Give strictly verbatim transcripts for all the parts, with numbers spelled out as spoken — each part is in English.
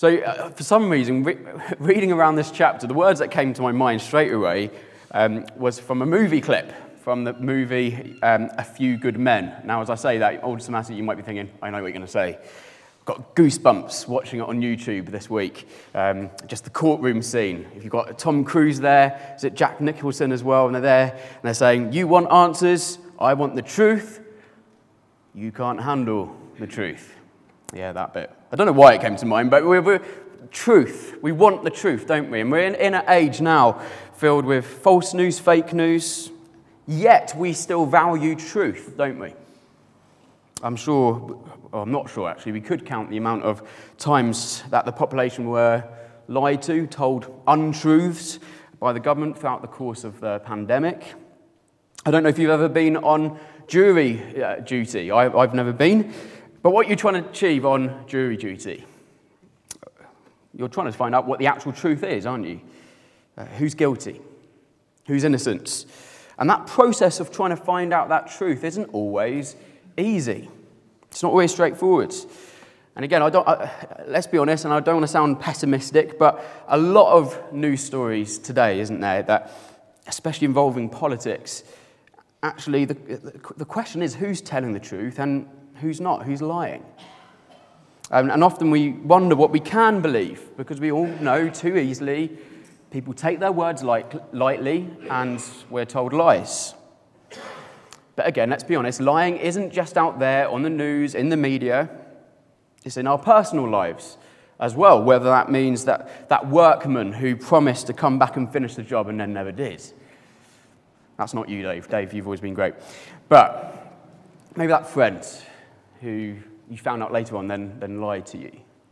So uh, for some reason, re- reading around this chapter, the words that came to my mind straight away um, was from a movie clip, from the movie um, A Few Good Men. Now, as I say that, automatically you might be thinking, I know what you're going to say. Got goosebumps watching it on YouTube this week. Um, just the courtroom scene. If you've got Tom Cruise there, is it Jack Nicholson as well? And they're there, and they're saying, you want answers, I want the truth. You can't handle the truth. Yeah, that bit. I don't know why it came to mind, but we're, we're truth. We want the truth, don't we? And we're in, in an age now filled with false news, fake news, yet we still value truth, don't we? I'm sure, or I'm not sure actually, we could count the amount of times that the population were lied to, told untruths by the government throughout the course of the pandemic. I don't know if you've ever been on jury uh, duty. I, I've never been. But what you're trying to achieve on jury duty, you're trying to find out what the actual truth is, aren't you? Uh, who's guilty? Who's innocent? And that process of trying to find out that truth isn't always easy. It's not always straightforward. And again, I don't. I, let's be honest, and I don't want to sound pessimistic, but a lot of news stories today, isn't there, that, especially involving politics, actually the, the question is who's telling the truth and who's not, who's lying. Um, and often we wonder what we can believe, because we all know too easily people take their words light, lightly and we're told lies. But again, let's be honest, lying isn't just out there on the news, in the media, it's in our personal lives as well, whether that means that that workman who promised to come back and finish the job and then never did. That's not you, Dave. Dave, you've always been great. But maybe that friend who you found out later on then, then lied to you.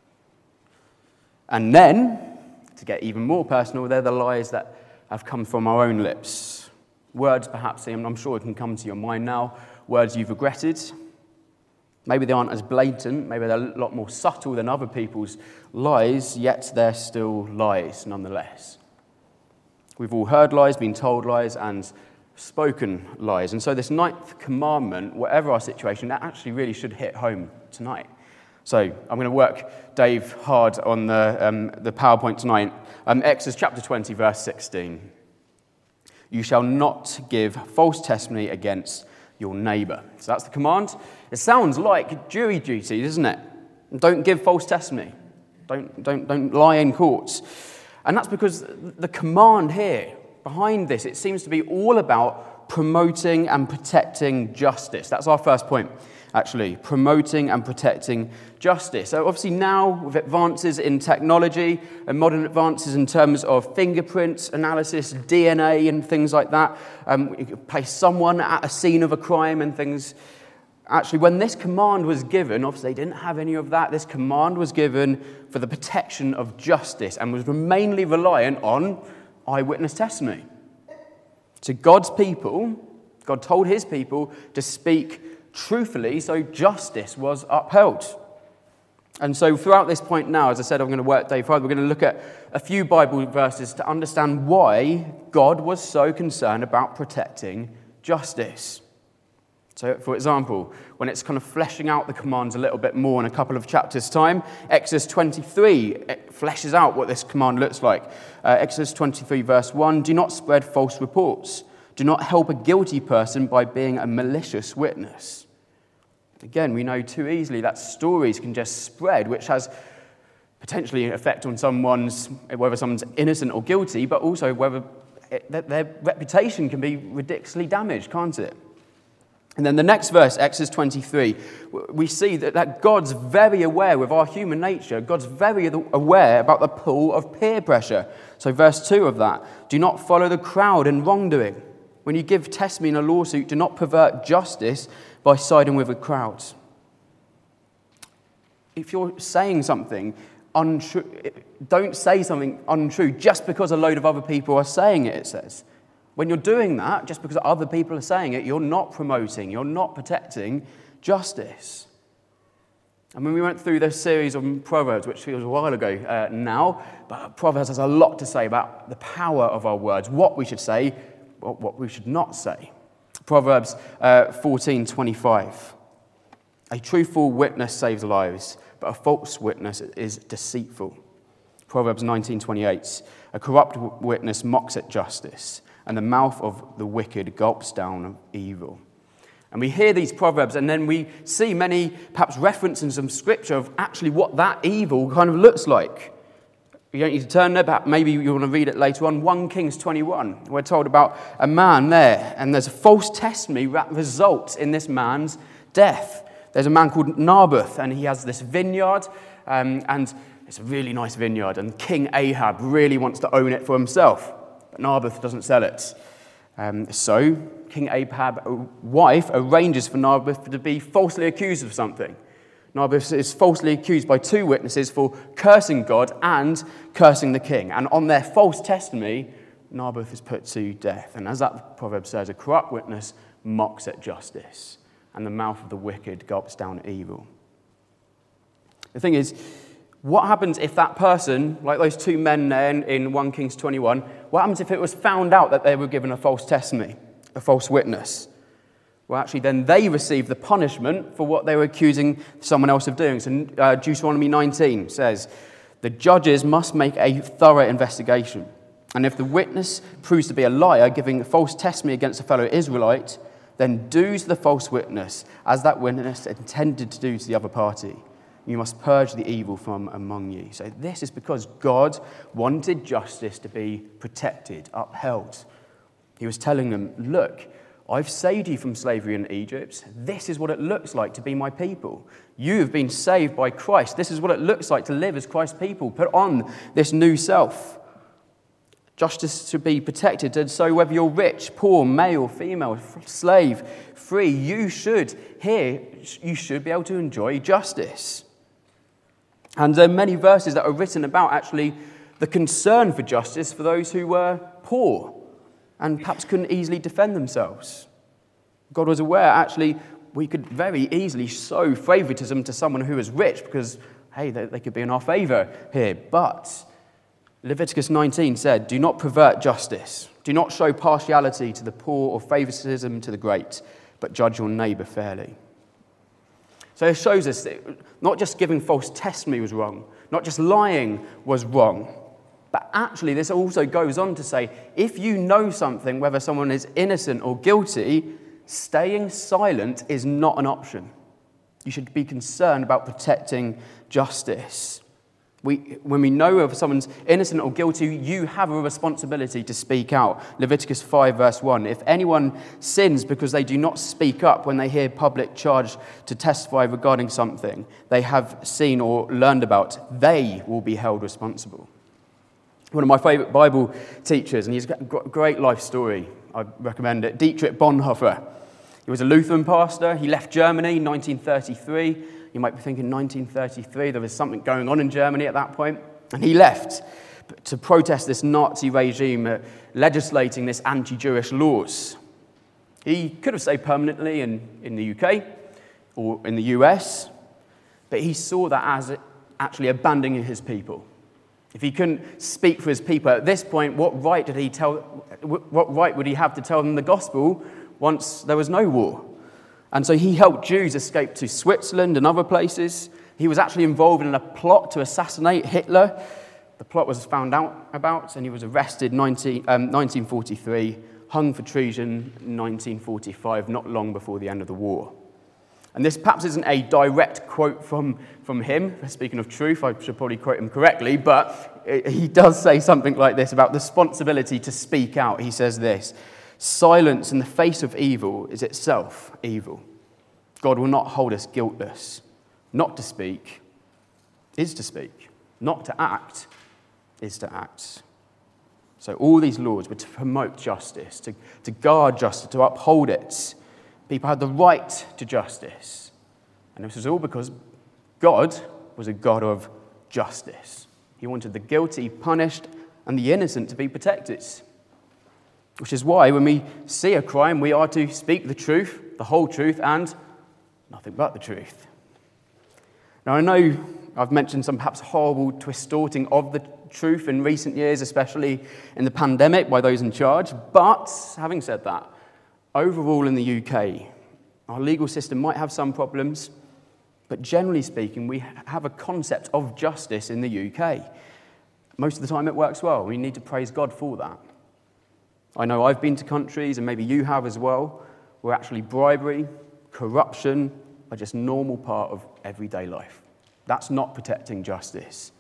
And then, to get even more personal, they're the lies that have come from our own lips. Words perhaps, I'm sure it can come to your mind now, words you've regretted. Maybe they aren't as blatant, maybe they're a lot more subtle than other people's lies, yet they're still lies nonetheless. We've all heard lies, been told lies, and spoken lies. And so this ninth commandment, whatever our situation, that actually really should hit home tonight. So I'm going to work Dave hard on the, um, the PowerPoint tonight. Um, Exodus chapter twenty, verse sixteen. You shall not give false testimony against your neighbour. So that's the command. It sounds like jury duty, doesn't it? Don't give false testimony. Don't, don't, don't lie in courts. And that's because the command here, behind this, it seems to be all about promoting and protecting justice. That's our first point, actually, promoting and protecting justice. So obviously now, with advances in technology and modern advances in terms of fingerprints analysis, D N A and things like that, um, you can place someone at a scene of a crime and things. Actually, when this command was given, obviously they didn't have any of that. This command was given for the protection of justice and was mainly reliant on eyewitness testimony. To God's people, God told his people to speak truthfully, so justice was upheld. And so throughout this point now, as I said, I'm going to work day five, we're going to look at a few Bible verses to understand why God was so concerned about protecting justice. So, for example, when it's kind of fleshing out the commands a little bit more in a couple of chapters' time, Exodus twenty-three it fleshes out what this command looks like. Uh, Exodus twenty-three, verse one, do not spread false reports. Do not help a guilty person by being a malicious witness. Again, we know too easily that stories can just spread, which has potentially an effect on someone's, whether someone's innocent or guilty, but also whether it, their reputation can be ridiculously damaged, can't it? And then the next verse, Exodus twenty-three, we see that, that God's very aware with our human nature. God's very aware about the pull of peer pressure. So verse two of that, do not follow the crowd in wrongdoing. When you give testimony in a lawsuit, do not pervert justice by siding with the crowds. If you're saying something untrue, don't say something untrue just because a load of other people are saying it, it says. When you're doing that, just because other people are saying it, you're not promoting, you're not protecting justice. And when we went through this series of Proverbs, which feels a while ago uh, now, but Proverbs has a lot to say about the power of our words, what we should say, what we should not say. Proverbs uh, fourteen twenty-five. A truthful witness saves lives, but a false witness is deceitful. Proverbs nineteen twenty-eight, a corrupt witness mocks at justice, and the mouth of the wicked gulps down evil. And we hear these proverbs, and then we see many, perhaps, references in scripture of actually what that evil kind of looks like. You don't need to turn there, but maybe you want to read it later on. First Kings twenty-one, we're told about a man there, and there's a false testimony that results in this man's death. There's a man called Naboth, and he has this vineyard, um, and it's a really nice vineyard, and King Ahab really wants to own it for himself, but Naboth doesn't sell it. Um, so King Ahab's wife arranges for Naboth to be falsely accused of something. Naboth is falsely accused by two witnesses for cursing God and cursing the king. And on their false testimony, Naboth is put to death. And as that proverb says, a corrupt witness mocks at justice, and the mouth of the wicked gulps down evil. The thing is, what happens if that person, like those two men there in, in First Kings twenty-one, what happens if it was found out that they were given a false testimony, a false witness? Well, actually, then they receive the punishment for what they were accusing someone else of doing. So uh, Deuteronomy nineteen says, the judges must make a thorough investigation. And if the witness proves to be a liar, giving false testimony against a fellow Israelite, then do to the false witness as that witness intended to do to the other party. You must purge the evil from among you. So this is because God wanted justice to be protected, upheld. He was telling them, look, I've saved you from slavery in Egypt. This is what it looks like to be my people. You have been saved by Christ. This is what it looks like to live as Christ's people. Put on this new self. Justice to be protected. And so whether you're rich, poor, male, female, slave, free, you should, here, you should be able to enjoy justice. And there are many verses that are written about actually the concern for justice for those who were poor and perhaps couldn't easily defend themselves. God was aware, actually, we could very easily show favoritism to someone who is rich because, hey, they, they could be in our favor here. But Leviticus nineteen said, do not pervert justice. Do not show partiality to the poor or favoritism to the great, but judge your neighbor fairly. So it shows us that not just giving false testimony was wrong, not just lying was wrong, but actually this also goes on to say, if you know something, whether someone is innocent or guilty, staying silent is not an option. You should be concerned about protecting justice. We, when we know if someone's innocent or guilty, you have a responsibility to speak out. Leviticus five verse one, if anyone sins because they do not speak up when they hear public charge to testify regarding something they have seen or learned about, they will be held responsible. One of my favourite Bible teachers, and he's got a great life story, I recommend it, Dietrich Bonhoeffer. He was a Lutheran pastor. He left Germany in nineteen thirty-three. You might be thinking nineteen thirty-three, there was something going on in Germany at that point. And he left to protest this Nazi regime uh, legislating this anti-Jewish laws. He could have stayed permanently in, in the U K or in the U S, but he saw that as actually abandoning his people. If he couldn't speak for his people at this point, what right did he tell? What right would he have to tell them the gospel once there was no war? And so he helped Jews escape to Switzerland and other places. He was actually involved in a plot to assassinate Hitler. The plot was found out about, and he was arrested in nineteen forty-three, hung for treason in nineteen forty-five, not long before the end of the war. And this perhaps isn't a direct quote from, from him. Speaking of truth, I should probably quote him correctly, but he does say something like this about the responsibility to speak out. He says this, silence in the face of evil is itself evil. God will not hold us guiltless. Not to speak is to speak. Not to act is to act. So all these laws were to promote justice, to, to guard justice, to uphold it. People had the right to justice. And this was all because God was a God of justice. He wanted the guilty punished and the innocent to be protected. Which is why when we see a crime, we are to speak the truth, the whole truth, and nothing but the truth. Now, I know I've mentioned some perhaps horrible distorting of the truth in recent years, especially in the pandemic by those in charge. But having said that, overall in the U K, our legal system might have some problems. But generally speaking, we have a concept of justice in the U K. Most of the time it works well. We need to praise God for that. I know I've been to countries, and maybe you have as well, where actually bribery, corruption are just a normal part of everyday life. That's not protecting justice.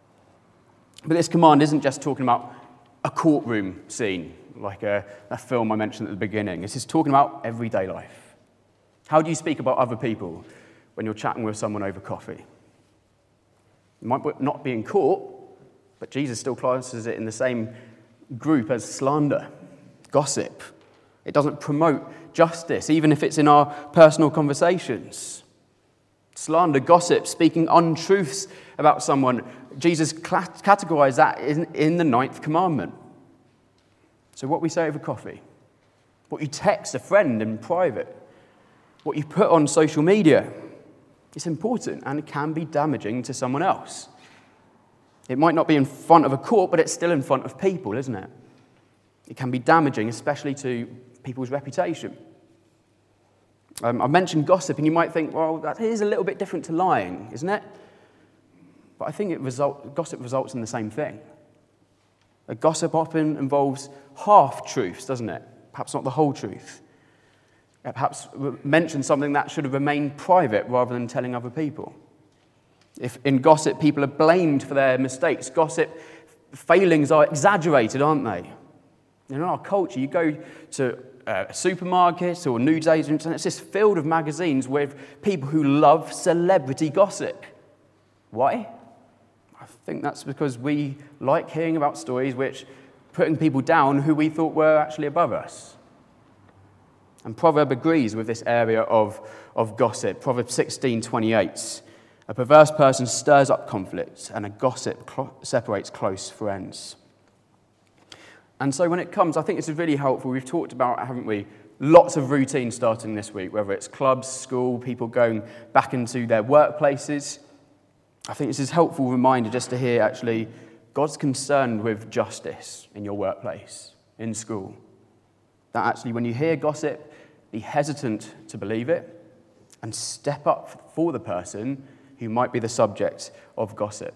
But this command isn't just talking about a courtroom scene, like a, a film I mentioned at the beginning. This is talking about everyday life. How do you speak about other people when you're chatting with someone over coffee? You might not be in court, but Jesus still classes it in the same group as slander, gossip. It doesn't promote justice, even if it's in our personal conversations. Slander, gossip, speaking untruths about someone, Jesus categorized that in, in the ninth commandment. So what we say over coffee, what you text a friend in private, what you put on social media, it's important and it can be damaging to someone else. It might not be in front of a court, but it's still in front of people, isn't it? It can be damaging, especially to people's reputation. Um, I mentioned gossip, and you might think, well, that is a little bit different to lying, isn't it? But I think it result, gossip results in the same thing. A gossip often involves half-truths, doesn't it? Perhaps not the whole truth. It perhaps mentions something that should have remained private rather than telling other people. If in gossip people are blamed for their mistakes, gossip failings are exaggerated, aren't they? In our culture, you go to a supermarket or news agents, and it's just filled with magazines with people who love celebrity gossip. Why? I think that's because we like hearing about stories which putting people down who we thought were actually above us. And Proverb agrees with this area of, of gossip. Proverbs sixteen twenty-eight. A perverse person stirs up conflict, and a gossip cl- separates close friends. And so when it comes, I think this is really helpful. We've talked about, haven't we, lots of routine starting this week, whether it's clubs, school, people going back into their workplaces. I think this is a helpful reminder just to hear, actually, God's concerned with justice in your workplace, in school. That actually, when you hear gossip, be hesitant to believe it and step up for the person who might be the subject of gossip.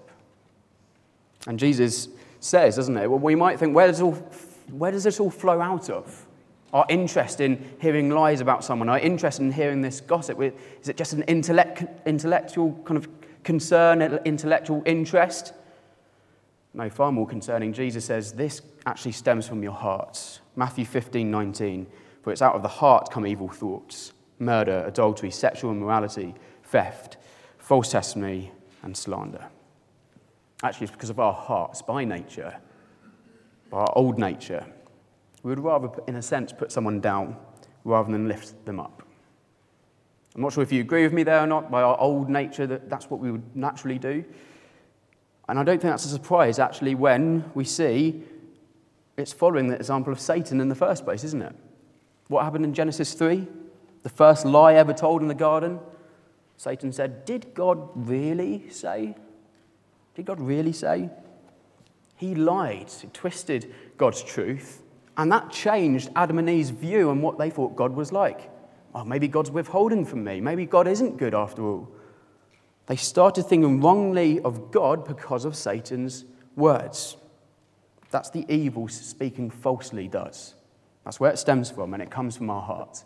And Jesus says, doesn't it? Well, we might think, where does, all, where does this all flow out of? Our interest in hearing lies about someone, our interest in hearing this gossip, is it just an intellect, intellectual kind of concern, intellectual interest? No, far more concerning. Jesus says this actually stems from your hearts. Matthew fifteen nineteen, for it's out of the heart come evil thoughts, murder, adultery, sexual immorality, theft, false testimony, and slander. Actually, it's because of our hearts, by nature, by our old nature. We would rather, in a sense, put someone down rather than lift them up. I'm not sure if you agree with me there or not. By our old nature, that that's what we would naturally do. And I don't think that's a surprise, actually, when we see it's following the example of Satan in the first place, isn't it? What happened in Genesis three? The first lie ever told in the garden? Satan said, did God really say? Did God really say? He lied, he twisted God's truth, and that changed Adam and Eve's view on what they thought God was like. Oh, maybe God's withholding from me. Maybe God isn't good after all. They started thinking wrongly of God because of Satan's words. That's the evil speaking falsely does. That's where it stems from, and it comes from our heart.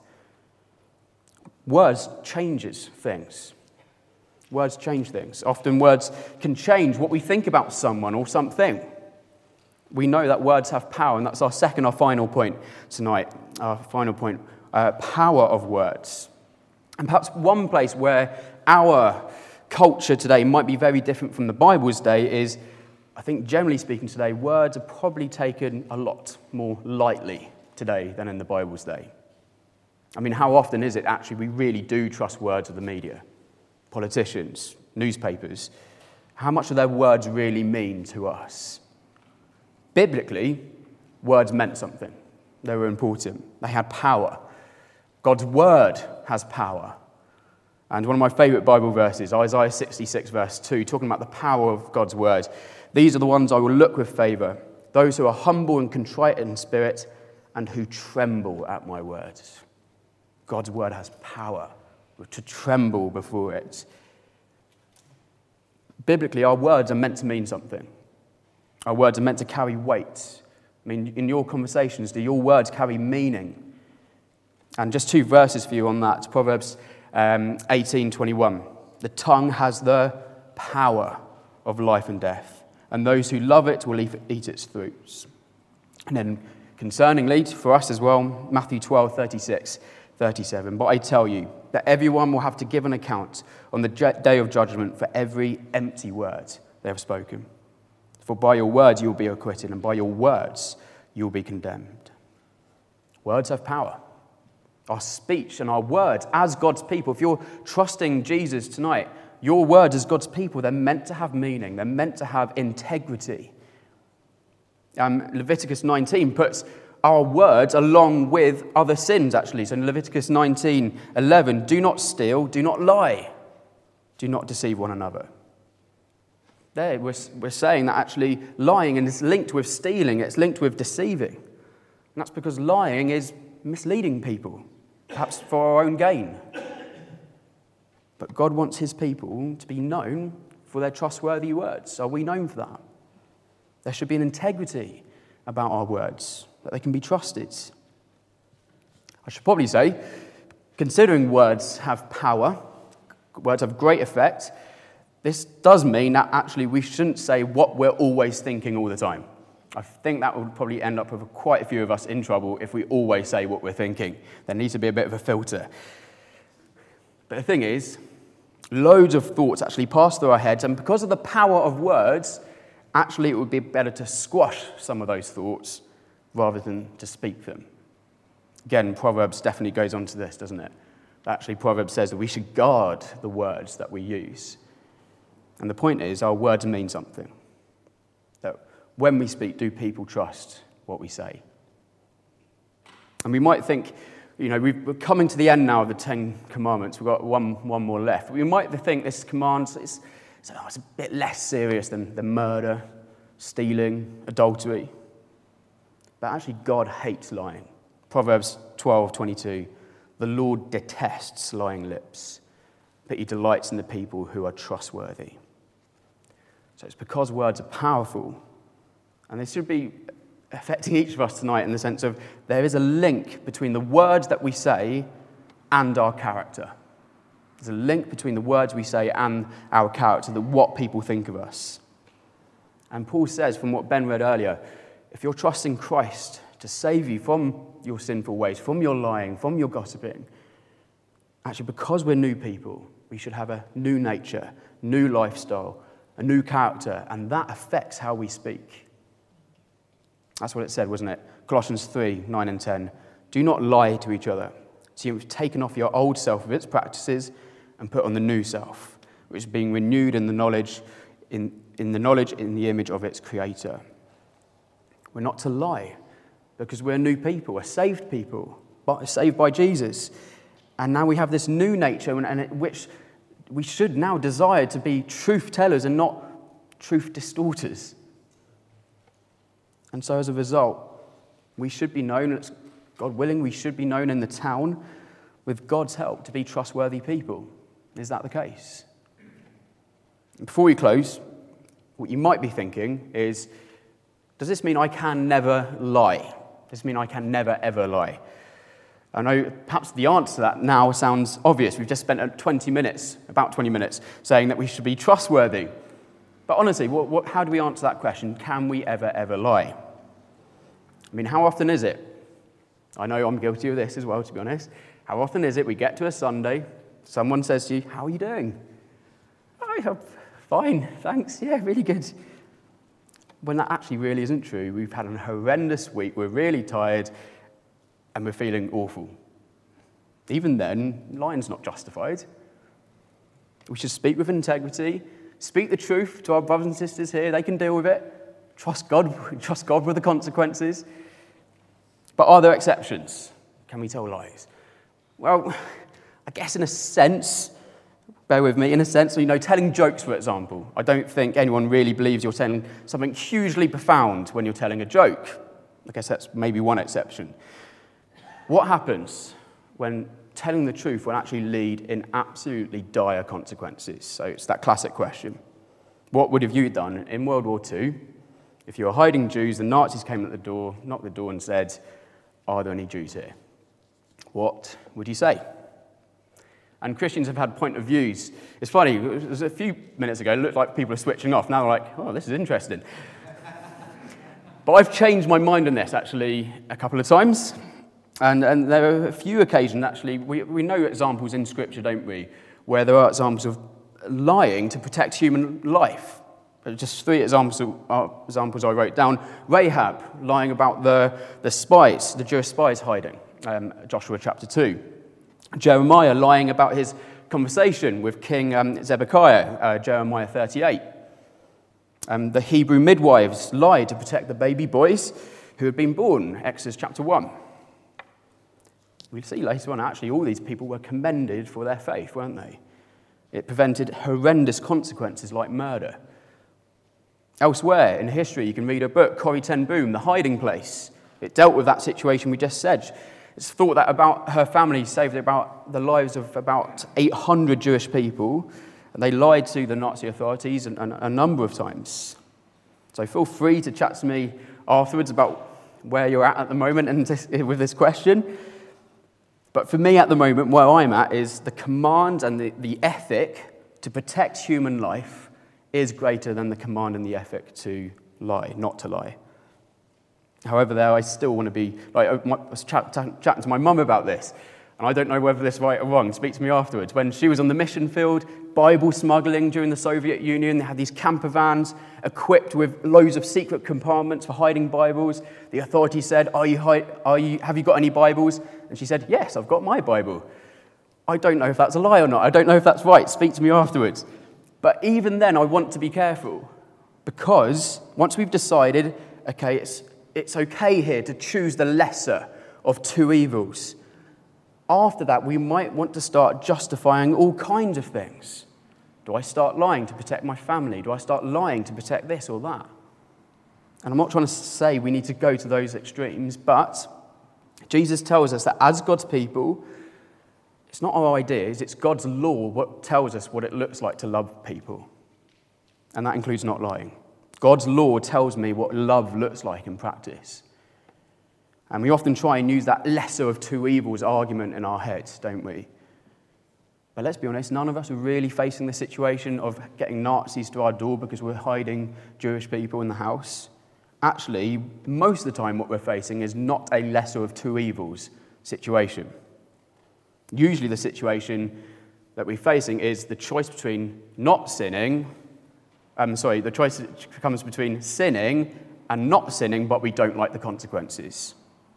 Words changes things. Words change things. Often words can change what we think about someone or something. We know that words have power, and that's our second, our final point tonight. Our final point, uh, power of words. And perhaps one place where our culture today might be very different from the Bible's day is, I think generally speaking today, words are probably taken a lot more lightly today than in the Bible's day. I mean, how often is it actually we really do trust words of the media? Politicians, newspapers. How much do their words really mean to us? Biblically, words meant something. They were important. They had power. God's word has power. And one of my favourite Bible verses, Isaiah sixty-six, verse two, talking about the power of God's word. These are the ones I will look with favour, those who are humble and contrite in spirit and who tremble at my words. God's word has power. We're to tremble before it. Biblically, our words are meant to mean something. Our words are meant to carry weight. I mean, in your conversations, do your words carry meaning? And just two verses for you on that. Proverbs um, eighteen twenty-one. The tongue has the power of life and death, and those who love it will eat its fruits. And then, concerningly, for us as well, Matthew twelve thirty-six thirty-seven. But I tell you that everyone will have to give an account on the day of judgment for every empty word they have spoken. For by your words you will be acquitted, and by your words you will be condemned. Words have power. Our speech and our words as God's people, if you're trusting Jesus tonight, your words as God's people, they're meant to have meaning. They're meant to have integrity. Um, Leviticus nineteen puts our words along with other sins, actually. So in Leviticus nineteen eleven, do not steal, do not lie, do not deceive one another. There, we're, we're saying that actually lying is linked with stealing, it's linked with deceiving. And that's because lying is misleading people, perhaps for our own gain. But God wants his people to be known for their trustworthy words. Are we known for that? There should be an integrity about our words, that they can be trusted. I should probably say, considering words have power, words have great effect, this does mean that actually we shouldn't say what we're always thinking all the time. I think that would probably end up with quite a few of us in trouble if we always say what we're thinking. There needs to be a bit of a filter. But the thing is, loads of thoughts actually pass through our heads, and because of the power of words, actually it would be better to squash some of those thoughts rather than to speak them. Again, Proverbs definitely goes on to this, doesn't it? Actually, Proverbs says that we should guard the words that we use. And the point is, our words mean something. That when we speak, do people trust what we say? And we might think, you know, we're coming to the end now of the Ten Commandments. We've got one, one more left. We might think this command is it's, oh, it's a bit less serious than, than murder, stealing, adultery. But actually, God hates lying. Proverbs twelve twenty-two, the Lord detests lying lips, but he delights in the people who are trustworthy. So it's because words are powerful, and they should be affecting each of us tonight in the sense of there is a link between the words that we say and our character. There's a link between the words we say and our character, that what people think of us. And Paul says, from what Ben read earlier, if you're trusting Christ to save you from your sinful ways, from your lying, from your gossiping, actually because we're new people, we should have a new nature, new lifestyle, a new character, and that affects how we speak. That's what it said, wasn't it? Colossians three, nine and ten. Do not lie to each other. So you've taken off your old self with its practices and put on the new self, which is being renewed in the knowledge, in, in the knowledge in the image of its creator. We're not to lie because we're new people, we're saved people, but saved by Jesus. And now we have this new nature, and, and it, which we should now desire to be truth tellers and not truth distorters. And so as a result, we should be known, God willing, we should be known in the town with God's help to be trustworthy people. Is that the case? And before we close, what you might be thinking is, does this mean I can never lie? Does this mean I can never, ever lie? I know perhaps the answer to that now sounds obvious. We've just spent twenty minutes, about twenty minutes, saying that we should be trustworthy. But honestly, what, what, how do we answer that question? Can we ever, ever lie? I mean, how often is it? I know I'm guilty of this as well, to be honest. How often is it we get to a Sunday, someone says to you, how are you doing? Oh, yeah, fine, thanks, yeah, really good. When that actually really isn't true. We've had a horrendous week, we're really tired, and we're feeling awful. Even then, lying's not justified. We should speak with integrity, speak the truth to our brothers and sisters here. They can deal with it. Trust God, trust God with the consequences. But are there exceptions? Can we tell lies? Well, I guess in a sense, bear with me, in a sense, you know, telling jokes, for example. I don't think anyone really believes you're telling something hugely profound when you're telling a joke. I guess that's maybe one exception. What happens when telling the truth will actually lead in absolutely dire consequences? So it's that classic question. What would have you done in World War Two if you were hiding Jews, the Nazis came at the door, knocked the door and said, "Are there any Jews here?" What would you say? And Christians have had point of views. It's funny, it was a few minutes ago, it looked like people are switching off. Now they're like, "Oh, this is interesting." But I've changed my mind on this, actually, a couple of times. And, and there are a few occasions, actually, we, we know examples in Scripture, don't we, where there are examples of lying to protect human life. Just three examples, uh, examples I wrote down. Rahab, lying about the, the spies, the Jewish spies hiding, um, Joshua chapter two. Jeremiah lying about his conversation with King um, Zedekiah, uh, Jeremiah thirty-eight. Um, the Hebrew midwives lied to protect the baby boys who had been born, Exodus chapter one. We'll see later on, actually, all these people were commended for their faith, weren't they? It prevented horrendous consequences like murder. Elsewhere in history, you can read a book, Corrie ten Boom, The Hiding Place. It dealt with that situation we just said. It's thought that about her family saved about the lives of about eight hundred Jewish people, and they lied to the Nazi authorities a, a, a number of times. So feel free to chat to me afterwards about where you're at at the moment and this, with this question. But for me at the moment, where I'm at is the command and the, the ethic to protect human life is greater than the command and the ethic to lie, not to lie. However, there I still want to be, like, I was chat, chatting to my mum about this, and I don't know whether this is right or wrong. Speak to me afterwards. When she was on the mission field, Bible smuggling during the Soviet Union, they had these camper vans equipped with loads of secret compartments for hiding Bibles. The authorities said, are you, are you, have you got any Bibles? And she said, yes, I've got my Bible. I don't know if that's a lie or not. I don't know if that's right. Speak to me afterwards. But even then, I want to be careful, because once we've decided, okay, it's, it's okay here to choose the lesser of two evils, after that, we might want to start justifying all kinds of things. Do I start lying to protect my family? Do I start lying to protect this or that? And I'm not trying to say we need to go to those extremes, but Jesus tells us that as God's people, it's not our ideas, it's God's law what tells us what it looks like to love people. And that includes not lying. God's law tells me what love looks like in practice. And we often try and use that lesser of two evils argument in our heads, don't we? But let's be honest, none of us are really facing the situation of getting Nazis to our door because we're hiding Jewish people in the house. Actually, most of the time what we're facing is not a lesser of two evils situation. Usually the situation that we're facing is the choice between not sinning, um, sorry, the choice comes between sinning and not sinning, but we don't like the consequences.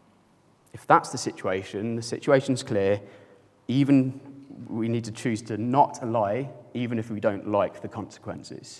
If that's the situation, the situation's clear. Even we need to choose to not lie, even if we don't like the consequences.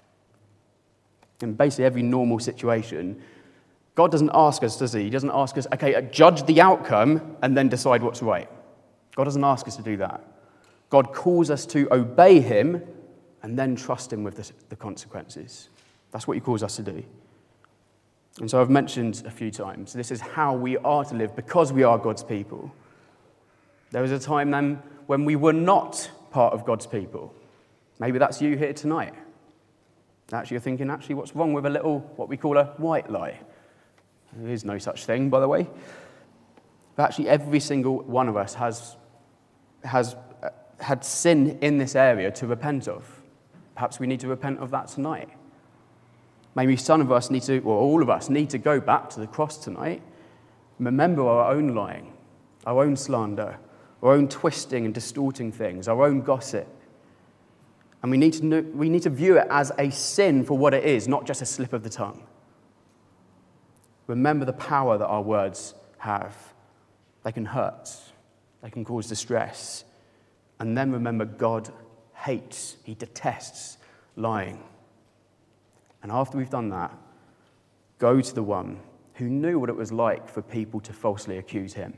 In basically every normal situation, God doesn't ask us, does he? He doesn't ask us, okay, judge the outcome and then decide what's right. God doesn't ask us to do that. God calls us to obey him and then trust him with the, the consequences. That's what he calls us to do. And so I've mentioned a few times, this is how we are to live because we are God's people. There was a time then when we were not part of God's people. Maybe that's you here tonight. Actually, you're thinking, actually, what's wrong with a little, what we call a white lie? There is no such thing, by the way. But actually, every single one of us has, has uh, had sin in this area to repent of. Perhaps we need to repent of that tonight. Maybe some of us need to, or all of us need to go back to the cross tonight, remember our own lying, our own slander, our own twisting and distorting things, our own gossip. And we need to know, we need to view it as a sin for what it is, not just a slip of the tongue. Remember the power that our words have. They can hurt, they can cause distress. And then remember God hates, he detests lying. And after we've done that, go to the one who knew what it was like for people to falsely accuse him.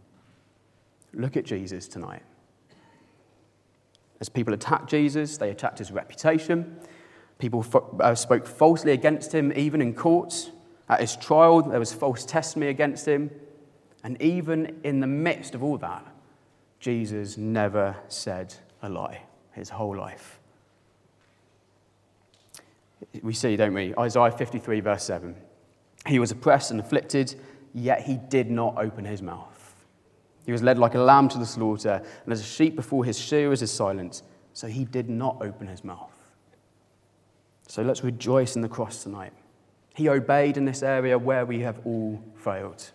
Look at Jesus tonight. As people attacked Jesus, they attacked his reputation. People fo- uh, spoke falsely against him, even in courts. At his trial, there was false testimony against him. And even in the midst of all that, Jesus never said a lie his whole life. We see, don't we? Isaiah fifty-three, verse seven. He was oppressed and afflicted, yet he did not open his mouth. He was led like a lamb to the slaughter, and as a sheep before his shearers is silent, so he did not open his mouth. So let's rejoice in the cross tonight. He obeyed in this area where we have all failed.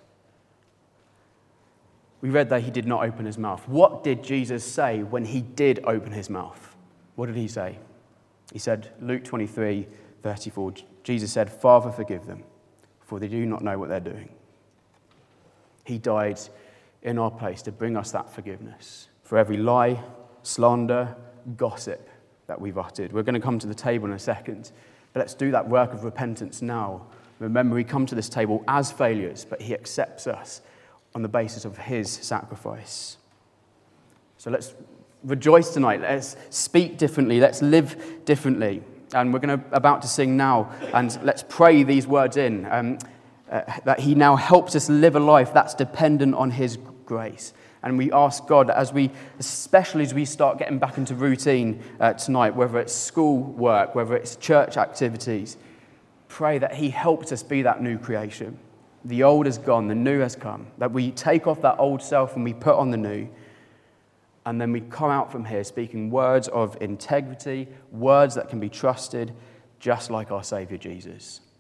We read that he did not open his mouth. What did Jesus say when he did open his mouth? What did he say? He said, Luke twenty-three, thirty-four, Jesus said, Father, forgive them, for they do not know what they're doing. He died in our place to bring us that forgiveness for every lie, slander, gossip that we've uttered. We're going to come to the table in a second, but let's do that work of repentance now. Remember, we come to this table as failures, but he accepts us on the basis of his sacrifice. So let's rejoice tonight. Let's speak differently. Let's live differently. And we're going to about to sing now, and let's pray these words in, um, uh, that he now helps us live a life that's dependent on his grace. And we ask God, as we, especially as we start getting back into routine uh, tonight, whether it's school work, whether it's church activities, pray that he helps us be that new creation. The old is gone, the new has come. That we take off that old self and we put on the new. And then we come out from here speaking words of integrity, words that can be trusted, just like our Saviour Jesus.